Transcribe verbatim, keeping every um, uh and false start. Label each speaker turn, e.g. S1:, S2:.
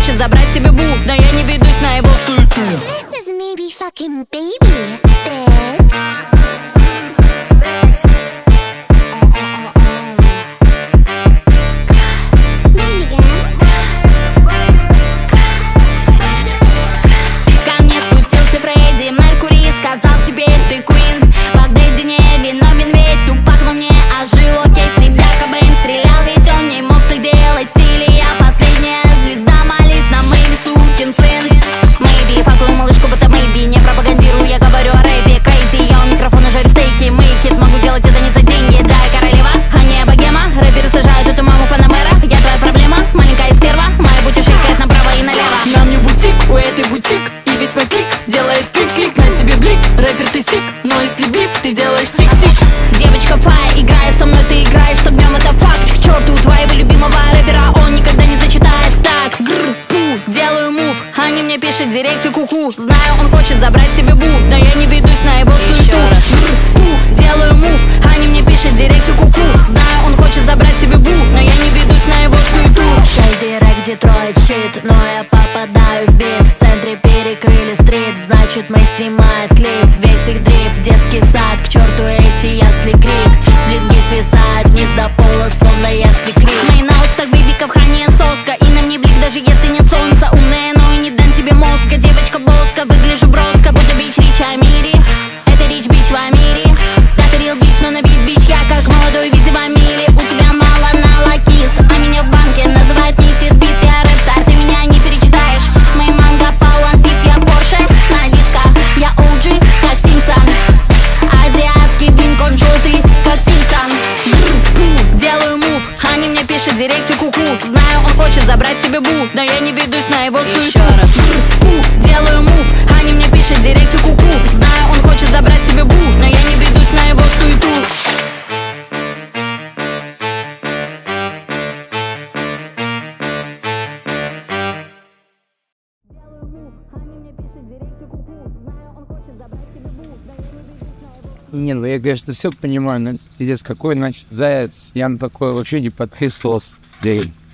S1: хочет забрать себе бу, но я не ведусь на его суету. Ко мне спустился Фредди Меркури, сказал: теперь ты Queen. В Дэдди не виновен, ведь Тупак во мне ожил. Окей, всегда Кобейн стрелял, ведь он не мог так делать. Стиле я последняя звезда, молись на мэйби, сукин сын. Мэйби, факую малышку, будто мэйби. Не пропагандирую, я говорю о рэпе. Крейзи, я у микрофона жарю стейки. Make it, могу делать это не за деньги. Да, я королева, а не богема. Рэперы сажают эту маму Панамера. Я твоя проблема, маленькая стерва. Моя буча шейкает направо и налево. Нам не бутик, у этой бутик. И весь мой клик делает клик-клик. На тебе блик, рэпер ты сик. Но если биф, ты делаешь сик-сик. Девочка Фай, играя со мной, ты играешь с огнем, это факт. К черту твоего любимого рэпера, он никогда не зачитает так. Грр, пу, делаю мув, они мне пишут в директе ку-ку. Знаю, он хочет забрать себе бу, но я не ведусь на его суету. Грр, пу, делаю мув, они мне пишут в директе ку-ку. Знаю, он хочет забрать себе бу, но я не ведусь на его суету. Шейди рэк, Детройт, щит, но я попадаю в бит. В центре перекрыли стрит, значит мы снимаем клип. Весь их дрип, детский сад, к черту эти ясли крик. Блинги свисают вниз до пола, словно ясли крик. Мои на устах бейбиков хранее соска, и на мне блик, даже если нет солнца. Умная, но и не дам тебе мозга. Девочка боска, выгляжу броско, будто бич рич Амири. Это рич бич в Амире. Да, ты рил бич, но на бит бич. Я как молодой визи в Амире. У тебя мало на лакис, а меня в банке называют миссис Бист. Я рэп-стар, ты меня не перечитаешь. Мои манга по One Piece, я в Порше на дисках. Я о джи, как Симпсон. Азиатский блинк, он желтый, как Симпсон. Делаю мув, они мне пишут в директе ку-ку. Знаю, он хочет забрать себе бу, но я не ведусь на его суету. Делаю мув, они мне пишут в директе ку-ку. Знаю, он хочет забрать себе бу, но я не ведусь на его суету.
S2: Не, ну я, конечно, все понимаю, но пиздец, какой, значит, заяц. Я на такое вообще не подписывался.